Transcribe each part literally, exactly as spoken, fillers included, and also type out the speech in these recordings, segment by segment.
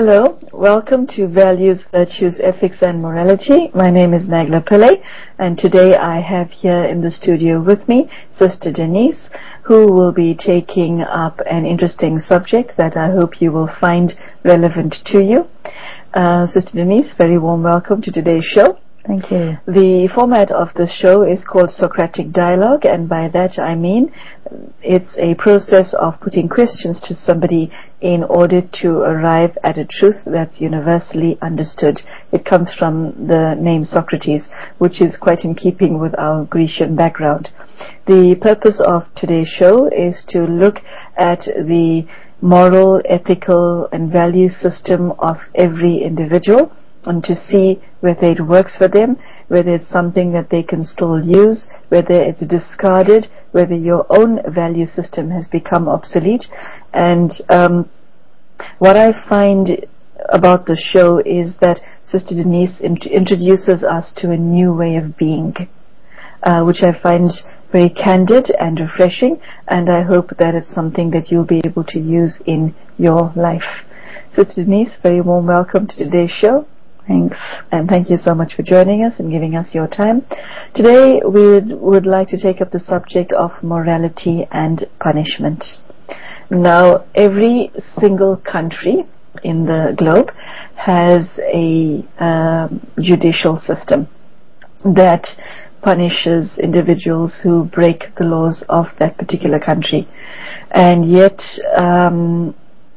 Hello, welcome to Values, Virtues, Ethics and Morality. My name is Nagla Pillai, and today I have here in the studio with me Sister Denise, who will be taking up an interesting subject that I hope you will find relevant to you. Uh, Sister Denise, very warm welcome to today's show. Thank you. The format of the show is called Socratic Dialogue, and by that I mean it's a process of putting questions to somebody in order to arrive at a truth that's universally understood. It comes from the name Socrates, which is quite in keeping with our Grecian background. The purpose of today's show is to look at the moral, ethical and value system of every individual, and to see whether it works for them, whether it's something that they can still use, whether it's discarded, whether your own value system has become obsolete. And um, what I find about the show is that Sister Denise int- introduces us to a new way of being, uh, which I find very candid and refreshing, and I hope that it's something that you'll be able to use in your life. Sister Denise, very warm welcome to today's show. Thanks. And thank you so much for joining us and giving us your time. Today we would like to take up the subject of morality and punishment. Now, every single country in the globe has a um, judicial system that punishes individuals who break the laws of that particular country. And yet, um,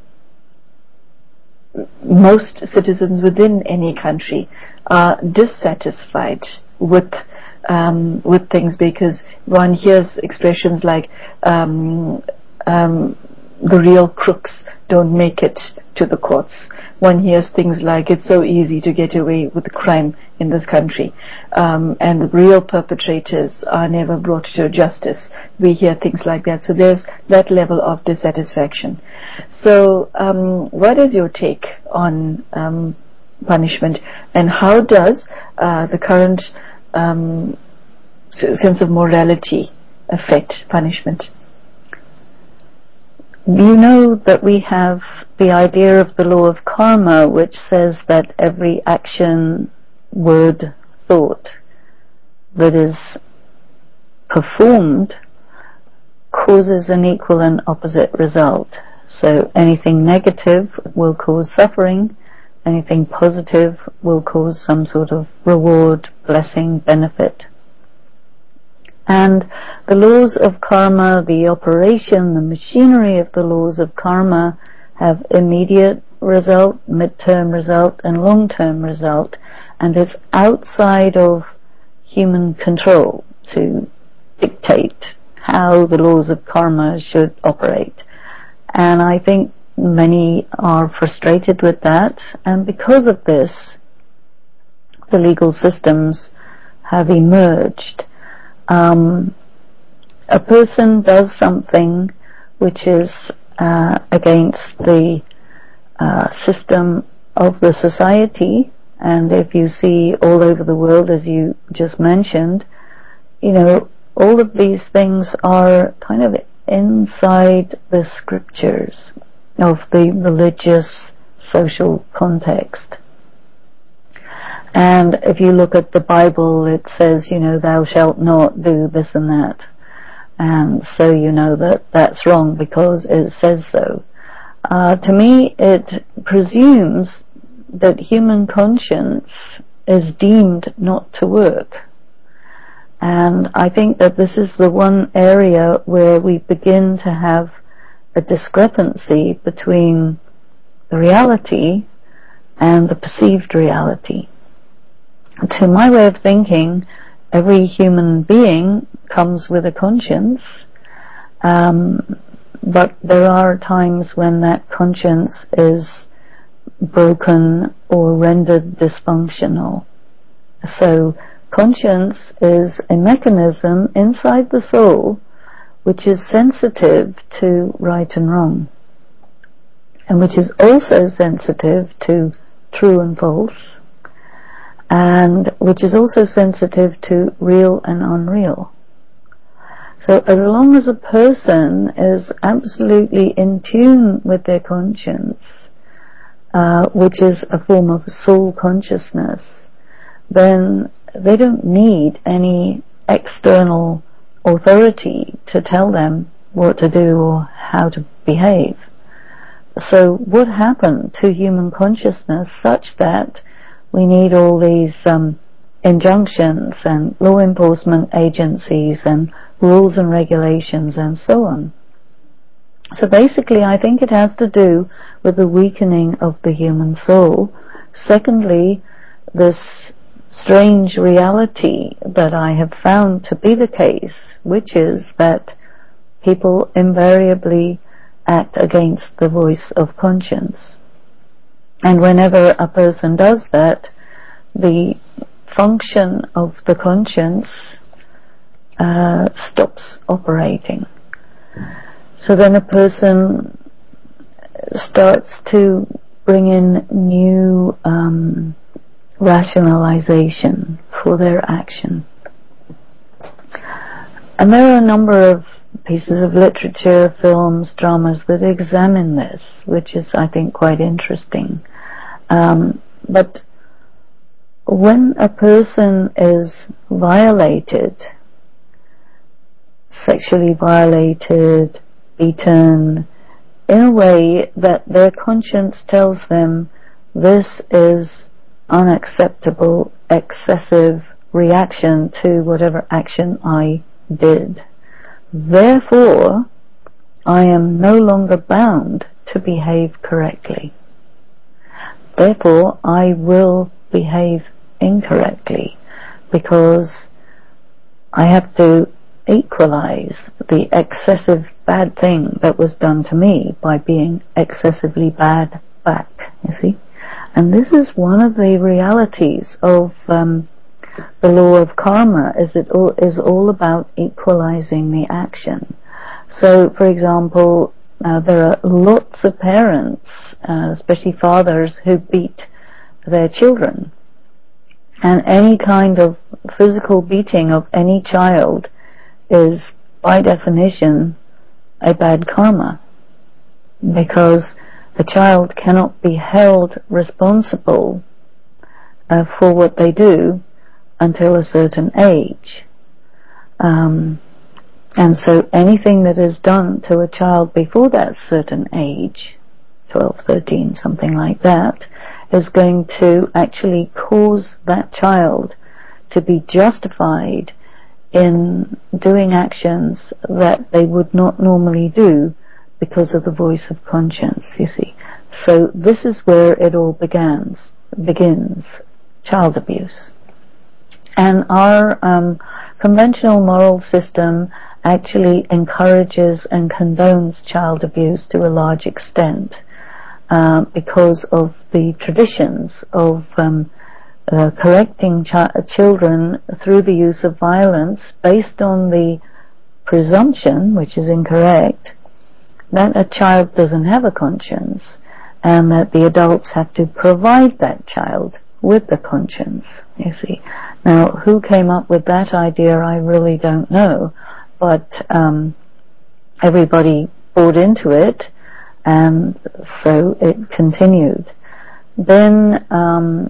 most citizens within any country are dissatisfied with um, with things, because one hears expressions like um, um, the real crooks don't make it to the courts. One hears things like it's so easy to get away with crime in this country, um, and the real perpetrators are never brought to justice. We hear things like that. So there's that level of dissatisfaction. So um, what is your take on um, punishment, and how does uh, the current um, sense of morality affect punishment? You know that we have the idea of the law of karma, which says that every action, word, thought that is performed causes an equal and opposite result. So anything negative will cause suffering, anything positive will cause some sort of reward, blessing, benefit. And the laws of karma, the operation, the machinery of the laws of karma have immediate result, mid-term result and long-term result, and it's outside of human control to dictate how the laws of karma should operate. And I think many are frustrated with that, and because of this the legal systems have emerged. Um, a person does something which is uh, against the uh, system of the society, and if you see all over the world, as you just mentioned, you know, all of these things are kind of inside the scriptures of the religious social context. And if you look at the Bible, it says, you know, thou shalt not do this and that. And so you know that that's wrong because it says so. Uh, to me, it presumes that human conscience is deemed not to work. And I think that this is the one area where we begin to have a discrepancy between the reality and the perceived reality. To my way of thinking, every human being comes with a conscience, um, but there are times when that conscience is broken or rendered dysfunctional. So conscience is a mechanism inside the soul which is sensitive to right and wrong, and which is also sensitive to true and false, and which is also sensitive to real and unreal. So as long as a person is absolutely in tune with their conscience, uh, which is a form of soul consciousness, then they don't need any external authority to tell them what to do or how to behave. So what happened to human consciousness such that we need all these um, injunctions and law enforcement agencies and rules and regulations and so on? So basically, I think it has to do with the weakening of the human soul. Secondly, this strange reality that I have found to be the case, which is that people invariably act against the voice of conscience. And whenever a person does that, the function of the conscience uh, stops operating. So then a person starts to bring in new um, rationalization for their action. And there are a number of pieces of literature, films, dramas that examine this, which is, I think, quite interesting. Um, but when a person is violated, sexually violated, beaten, in a way that their conscience tells them this is unacceptable, excessive reaction to whatever action I did. Therefore, I am no longer bound to behave correctly. Therefore, I will behave incorrectly because I have to equalize the excessive bad thing that was done to me by being excessively bad back, you see. And this is one of the realities of um, the law of karma, is it all, is all about equalizing the action. So, for example, uh, there are lots of parents, uh, especially fathers, who beat their children. And any kind of physical beating of any child is, by definition, a bad karma, because the child cannot be held responsible uh, for what they do until a certain age. Um, and so anything that is done to a child before that certain age, twelve, thirteen, something like that, is going to actually cause that child to be justified in doing actions that they would not normally do because of the voice of conscience, you see. So this is where it all begins, begins, child abuse. And our um, conventional moral system actually encourages and condones child abuse to a large extent uh, because of the traditions of um, uh, correcting ch- children through the use of violence based on the presumption, which is incorrect, that a child doesn't have a conscience and that the adults have to provide that child with the conscience, you see. Now, who came up with that idea, I really don't know, but um, everybody bought into it, and so it continued. Then um,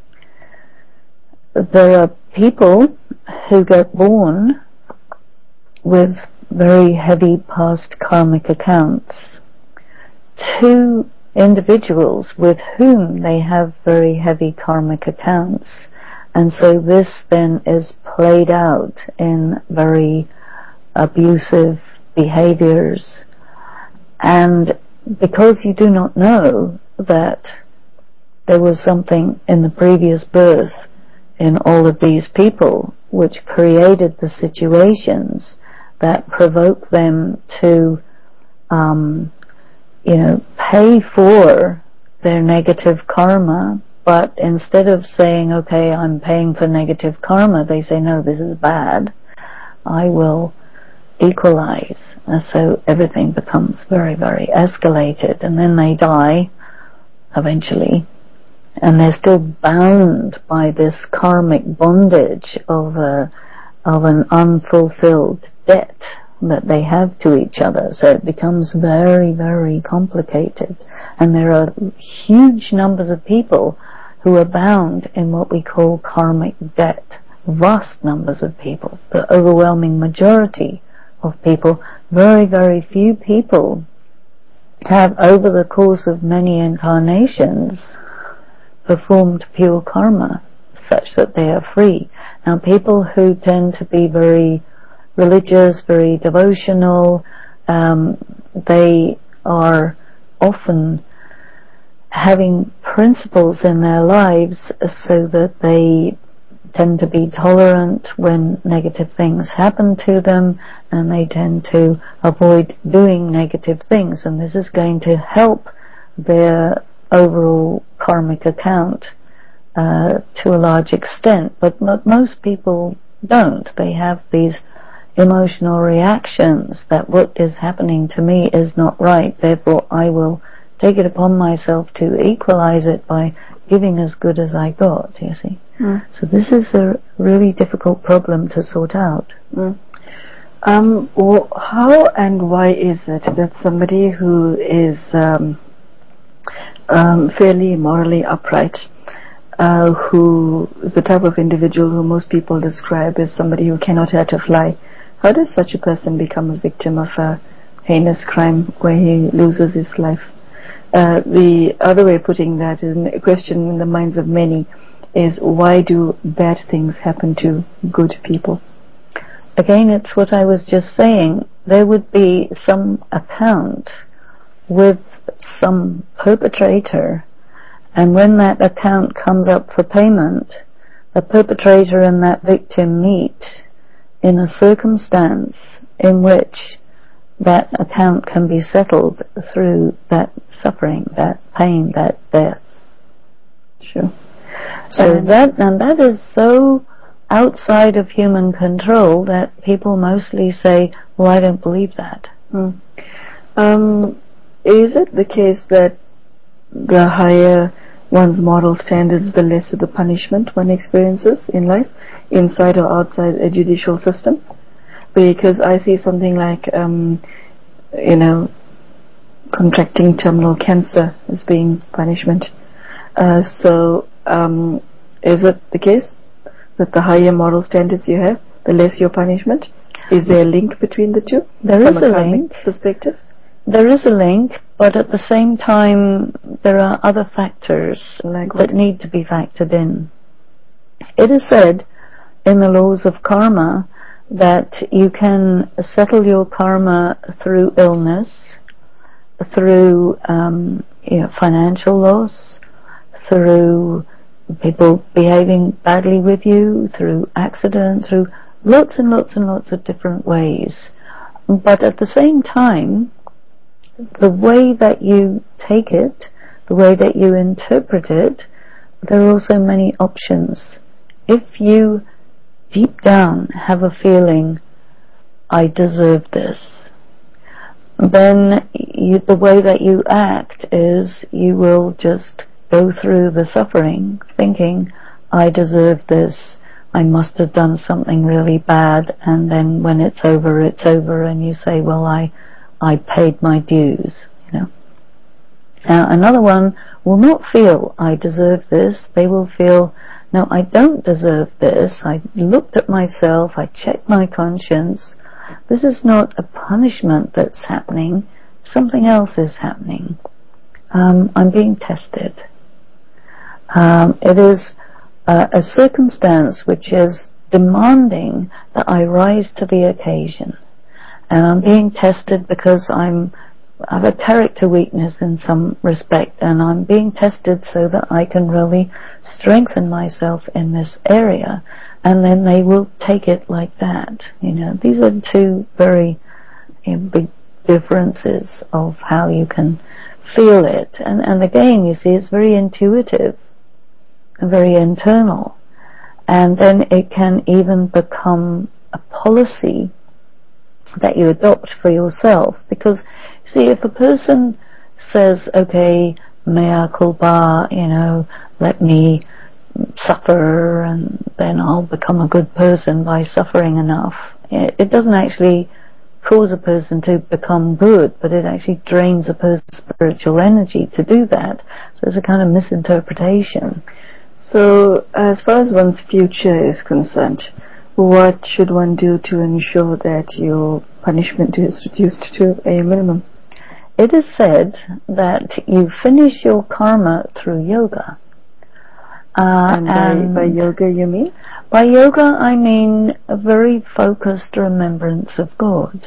there are people who get born with very heavy past karmic accounts. Two individuals with whom they have very heavy karmic accounts, and so this then is played out in very abusive behaviors. And because you do not know that there was something in the previous birth in all of these people which created the situations that provoke them to um, you know, pay for their negative karma, but instead of saying, okay, I'm paying for negative karma, they say, no, this is bad, I will equalize. And so everything becomes very, very escalated, and then they die eventually, and they're still bound by this karmic bondage of a, of an unfulfilled debt that they have to each other. So it becomes very, very complicated. And there are huge numbers of people who are bound in what we call karmic debt. Vast numbers of people. The overwhelming majority of people, very, very few people have, over the course of many incarnations, performed pure karma such that they are free. Now, people who tend to be very religious, very devotional, um, they are often having principles in their lives so that they tend to be tolerant when negative things happen to them, and they tend to avoid doing negative things, and this is going to help their overall karmic account uh, to a large extent. But m- most people don't. They have these emotional reactions that what is happening to me is not right, therefore I will take it upon myself to equalize it by giving as good as I got, you see. Mm. So this is a really difficult problem to sort out. Mm. Um, well, how and why is it that somebody who is um, um, fairly morally upright, uh, who is the type of individual who most people describe as somebody who cannot hurt a fly, how does such a person become a victim of a heinous crime where he loses his life? Uh, the other way of putting that is a question in the minds of many is, why do bad things happen to good people? Again, it's what I was just saying. There would be some account with some perpetrator, and when that account comes up for payment, the perpetrator and that victim meet in a circumstance in which that account can be settled through that suffering, that pain, that death. Sure. So um, that, and that is so outside of human control that people mostly say, well, I don't believe that. Hmm. Um, is it the case that the higher one's moral standards, the lesser the punishment one experiences in life, inside or outside a judicial system? Because I see something like, um, you know, contracting terminal cancer as being punishment. Uh, so, um, is it the case that the higher moral standards you have, the less your punishment? Is there a link between the two? There from is a, a link. Perspective? There is a link, but at the same time, there are other factors like that need to be factored in. It is said in the laws of karma that you can settle your karma through illness, through um, you know, financial loss, through people behaving badly with you, through accident, through lots and lots and lots of different ways. But at the same time, the way that you take it, the way that you interpret it, there are also many options. If you deep down have a feeling, I deserve this, then you, the way that you act is you will just go through the suffering thinking, I deserve this, I must have done something really bad, and then when it's over, it's over, and you say, well, I, I paid my dues, you know. Now, another one will not feel, I deserve this. They will feel, no, I don't deserve this. I looked at myself, I checked my conscience. This is not a punishment that's happening. Something else is happening. Um, I'm being tested. Um, it is uh, a circumstance which is demanding that I rise to the occasion. And I'm being tested because I'm I have a character weakness in some respect, and I'm being tested so that I can really strengthen myself in this area, and then they will take it like that. You know, these are two very you know, big differences of how you can feel it. And, and again, you see, it's very intuitive and very internal, and then it can even become a policy that you adopt for yourself. Because see, if a person says, okay, mea culpa, you know, let me suffer and then I'll become a good person by suffering enough, it doesn't actually cause a person to become good, but it actually drains a person's spiritual energy to do that. So it's a kind of misinterpretation. So, as far as one's future is concerned, what should one do to ensure that your punishment is reduced to a minimum? It is said that you finish your karma through yoga. Uh, and by, and by yoga you mean? By yoga I mean a very focused remembrance of God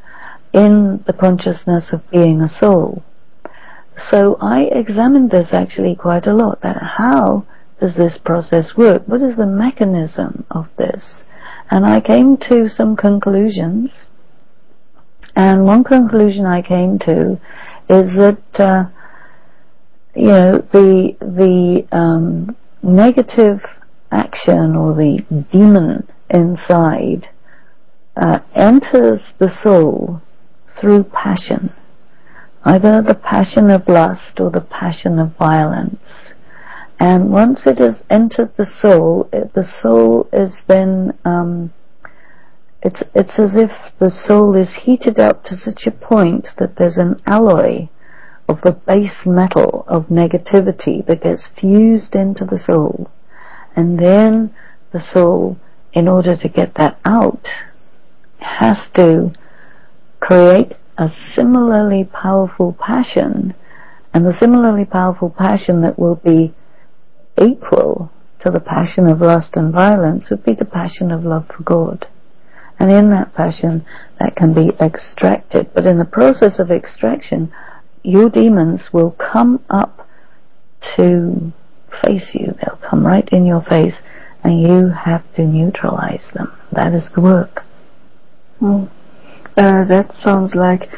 in the consciousness of being a soul. So I examined this actually quite a lot, that how does this process work? What is the mechanism of this? And I came to some conclusions, and one conclusion I came to is that uh, you know the the um, negative action or the demon inside uh, enters the soul through passion, either the passion of lust or the passion of violence. And once it has entered the soul, it, the soul is then um, it's it's as if the soul is heated up to such a point that there's an alloy of the base metal of negativity that gets fused into the soul. And then the soul, in order to get that out, has to create a similarly powerful passion, and the similarly powerful passion that will be equal to the passion of lust and violence would be the passion of love for God. And in that passion, that can be extracted. But in the process of extraction, your demons will come up to face you. They'll come right in your face, and you have to neutralize them. That is the work. Hmm. Uh, that sounds like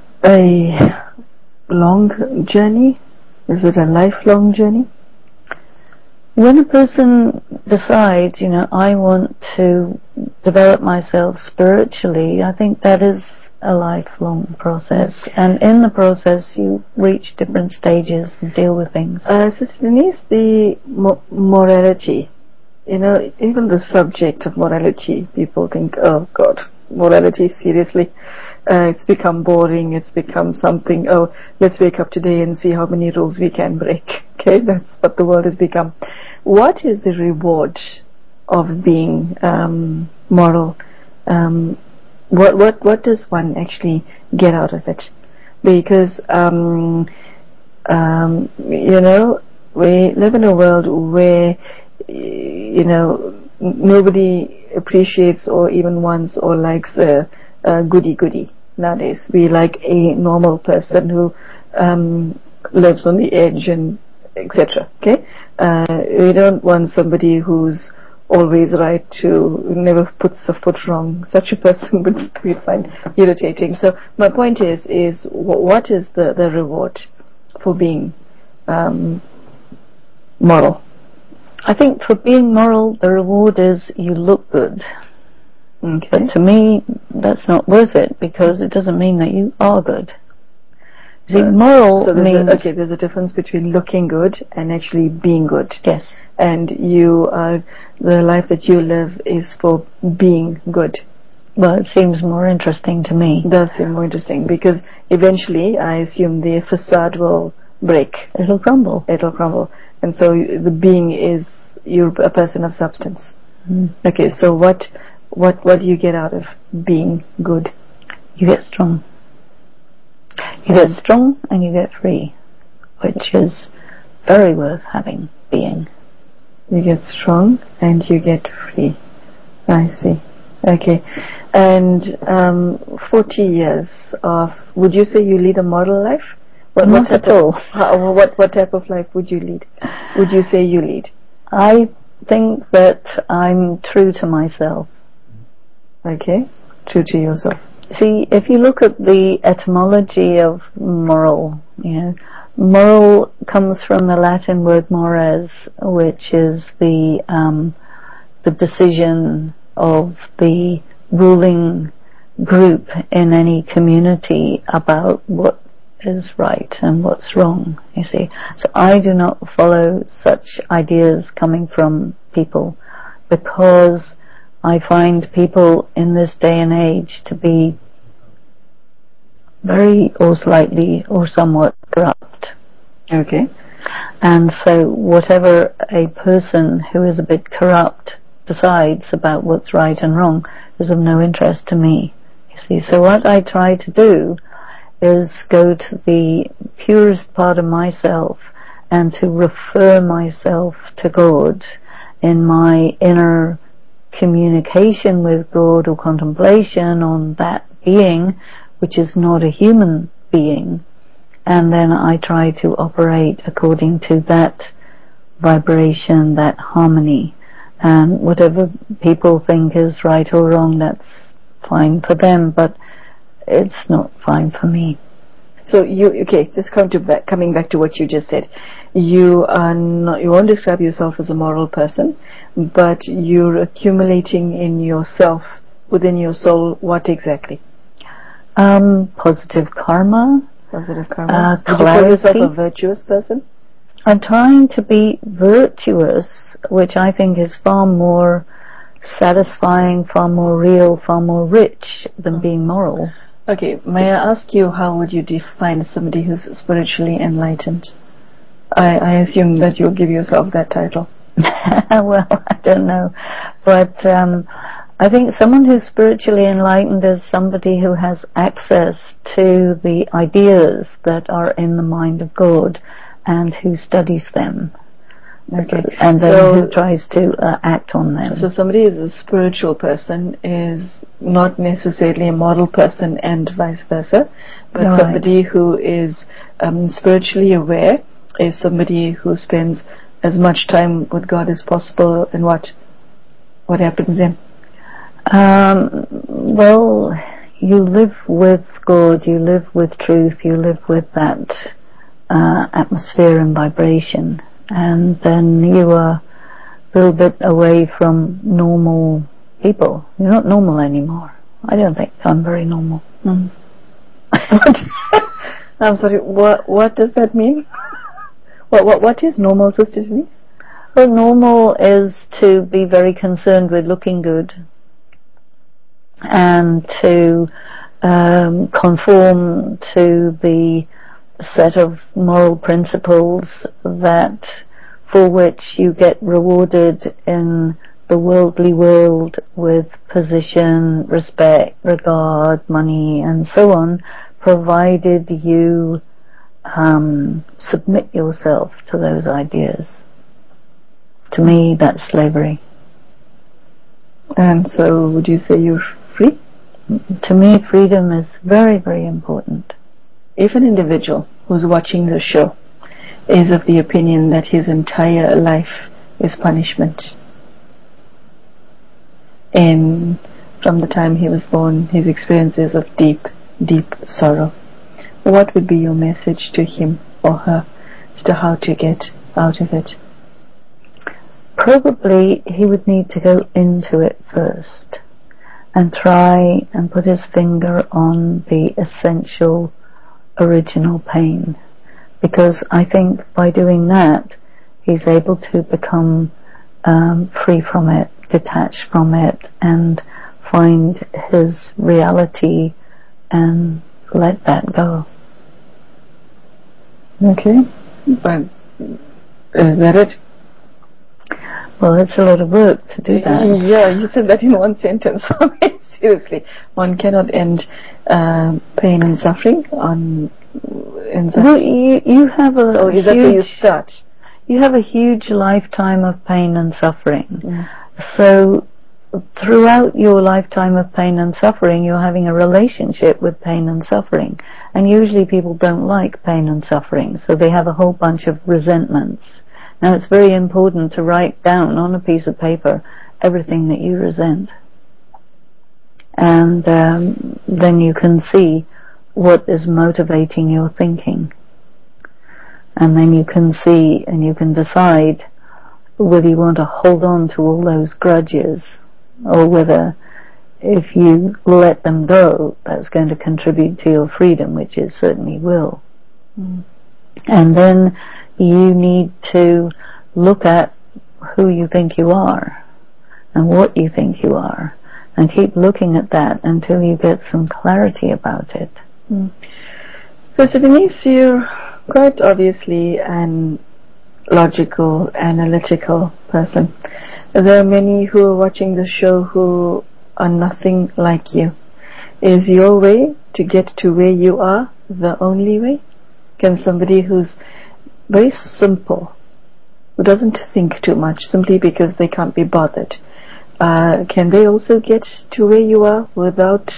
a long journey. Is it a lifelong journey? When a person decides, you know, I want to develop myself spiritually, I think that is a lifelong process, and in the process you reach different stages and deal with things. Uh, Sister Denise, the mo- morality, you know, even the subject of morality, people think, oh God, morality, seriously? Uh, it's become boring, it's become something, oh, let's wake up today and see how many rules we can break. Okay, that's what the world has become. What is the reward of being um, moral? Um, what what what does one actually get out of it? Because um, um, you know, we live in a world where you know nobody appreciates or even wants or likes a, a goody goody nowadays. We like a normal person who um, lives on the edge and et cetera. Okay, uh, we don't want somebody who's always right, to never puts a foot wrong. Such a person would we find irritating. So my point is, is what is the, the reward for being um, moral? I think for being moral, the reward is you look good. Okay. But to me, that's not worth it, because it doesn't mean that you are good. You see, uh, moral so there's means... A, okay, there's a difference between looking good and actually being good. Yes. And you, uh, the life that you live is for being good. Well, it seems more interesting to me. It does seem more interesting, because eventually, I assume, the facade will break. It'll crumble. It'll crumble. And so the being is, you're a person of substance. Mm. Okay, so what, what, what do you get out of being good? You get strong. You and get strong and you get free, which is very worth having, being. You get strong and you get free. I see. Okay. And um, forty years of, would you say you lead a model life? What, Not what type at all. Of, how, what, what type of life would you lead? Would you say you lead? I think that I'm true to myself. Okay. True to yourself. See, if you look at the etymology of moral, you know, moral comes from the Latin word mores, which is the um, the decision of the ruling group in any community about what is right and what's wrong, you see. So I do not follow such ideas coming from people, because I find people in this day and age to be very or slightly or somewhat corrupt. Okay. And so whatever a person who is a bit corrupt decides about what's right and wrong is of no interest to me. You see, so what I try to do is go to the purest part of myself and to refer myself to God in my inner communication with God or contemplation on that being, which is not a human being. And then I try to operate according to that vibration, that harmony. And whatever people think is right or wrong, that's fine for them, but it's not fine for me. So you, okay, just come to back, coming back to what you just said. You are not, you won't describe yourself as a moral person, but you're accumulating in yourself, within your soul, what exactly? Um, positive karma. Positive karma. Uh, Would you call yourself a virtuous person? I'm trying to be virtuous, which I think is far more satisfying, far more real, far more rich than being moral. Okay, may I ask you, how would you define somebody who's spiritually enlightened? I, I assume that you'll give yourself that title. Well, I don't know. But um, I think someone who's spiritually enlightened is somebody who has access to the ideas that are in the mind of God and who studies them. Okay. And then so, who tries to uh, act on them. So somebody who is a spiritual person is not necessarily a moral person and vice versa, but right. somebody who is um, spiritually aware is somebody who spends as much time with God as possible. And what what happens then? Um, well, you live with God, you live with truth, you live with that uh, atmosphere and vibration, and then you are a little bit away from normal people. You're not normal anymore. I don't think I'm very normal. Mm. I'm sorry, what what does that mean? What what what is normal, Sister Denise? Well, normal is to be very concerned with looking good and to um, conform to the set of moral principles that for which you get rewarded in the worldly world with position, respect, regard, money, and so on, provided you um, submit yourself to those ideas. To me, that's slavery. And so, would you say you're free? To me, freedom is very, very important. If an individual who's watching the show is of the opinion that his entire life is punishment, and from the time he was born, his experiences of deep, deep sorrow, what would be your message to him or her as to how to get out of it? Probably he would need to go into it first and try and put his finger on the essential original pain, because I think by doing that he's able to become um, free from it, detached from it, and find his reality and let that go. Okay, but is that it? Well, it's a lot of work to do that. Yeah, you said that in one sentence. Seriously, one cannot end uh, pain and suffering on. In such well, you, you have a oh, is huge, that where you start? You have a huge lifetime of pain and suffering. Mm. So, throughout your lifetime of pain and suffering, you're having a relationship with pain and suffering. And usually people don't like pain and suffering, so they have a whole bunch of resentments. Now, it's very important to write down on a piece of paper everything that you resent. And um, then you can see what is motivating your thinking. And then you can see and you can decide whether you want to hold on to all those grudges, or whether if you let them go, that's going to contribute to your freedom, which it certainly will. Mm. And then you need to look at who you think you are and what you think you are, and keep looking at that until you get some clarity about it. Mm. Sister Denise, you're quite obviously an logical, analytical person. There are many who are watching the show who are nothing like you. Is your way to get to where you are the only way? Can somebody who's very simple, who doesn't think too much simply because they can't be bothered, uh, can they also get to where you are without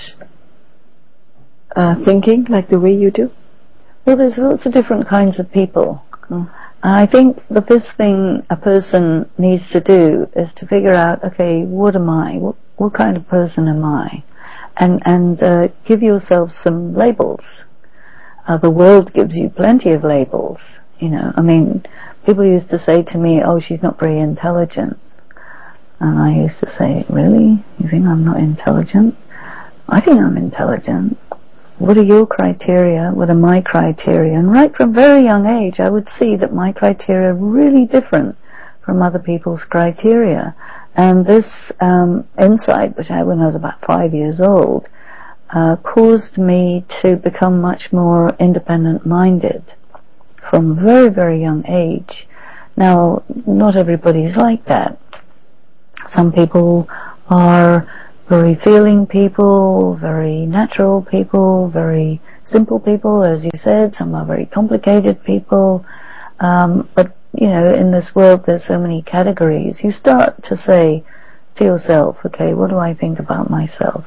uh, thinking like the way you do? Well, there's lots of different kinds of people. Mm. I think the first thing a person needs to do is to figure out, okay, what am I? What, what kind of person am I? And, and uh, give yourself some labels. Uh, the world gives you plenty of labels. You know, I mean, people used to say to me, oh, she's not very intelligent. And I used to say, really? You think I'm not intelligent? I think I'm intelligent. What are your criteria? What are my criteria? And right from very young age, I would see that my criteria are really different from other people's criteria. And this um, insight, which I had when I was about five years old, uh, caused me to become much more independent-minded from a very, very young age. Now, not everybody is like that. Some people are very feeling people, very natural people, very simple people, as you said. Some are very complicated people. Um, but, you know, in this world there's so many categories. You start to say to yourself, okay, what do I think about myself?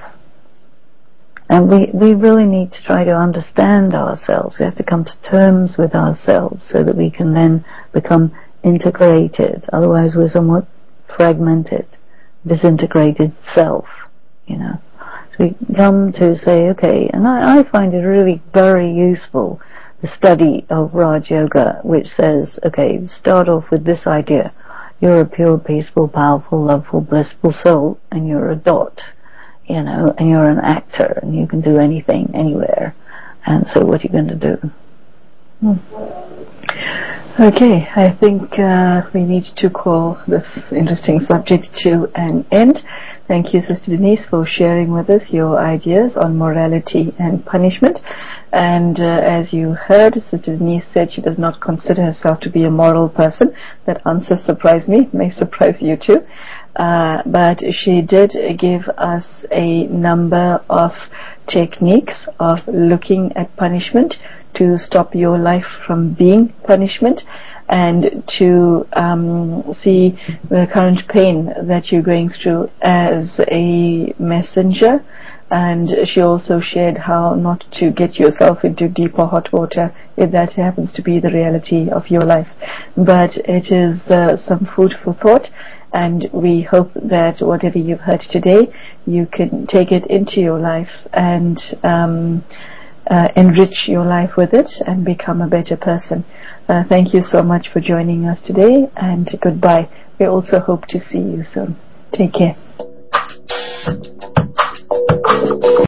And we, we really need to try to understand ourselves. We have to come to terms with ourselves so that we can then become integrated. Otherwise we're somewhat fragmented, disintegrated self, you know. So we come to say, okay, and I, I find it really very useful, the study of Raj Yoga, which says, okay, start off with this idea. You're a pure, peaceful, powerful, loveful, blissful soul, and you're a dot, you know, and you're an actor, and you can do anything, anywhere. And so what are you going to do? Hmm. Okay, I think uh, we need to call this interesting subject to an end. Thank you, Sister Denise, for sharing with us your ideas on morality and punishment. And uh, as you heard, Sister Denise said she does not consider herself to be a moral person. That answer surprised me, may surprise you too. Uh, but she did give us a number of techniques of looking at punishment to stop your life from being punishment, and to um, see the current pain that you're going through as a messenger. And she also shared how not to get yourself into deep or hot water if that happens to be the reality of your life. But it is uh, some food for thought, and we hope that whatever you've heard today, you can take it into your life and um, Uh, enrich your life with it and become a better person. Uh, thank you so much for joining us today, and goodbye. We also hope to see you soon. Take care.